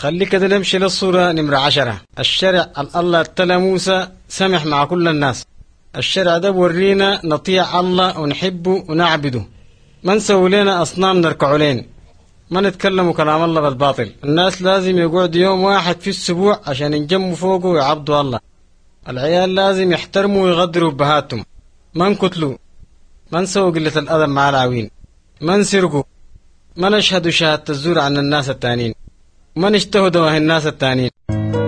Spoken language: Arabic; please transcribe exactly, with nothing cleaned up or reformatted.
خليك كده نمشي للصورة نمرة عشرة. الشرع الله اتلى موسى سمح مع كل الناس. الشرع ده بورينا نطيع الله ونحبه ونعبده، ما نسوي لنا أصنام نركع لين، ما نتكلموا كلام الله بالباطل. الناس لازم يقعد يوم واحد في السبوع عشان ينجموا فوقه ويعبدوا الله. العيال لازم يحترموا ويغدروا بهاتهم، ما نقتلوا، ما نسوي قلة الأدب مع العوين، ما نسرقوا، ما نشهدوا شهادة الزور عن الناس التانيين، ما نجتهدوا وهي الناس التانيين.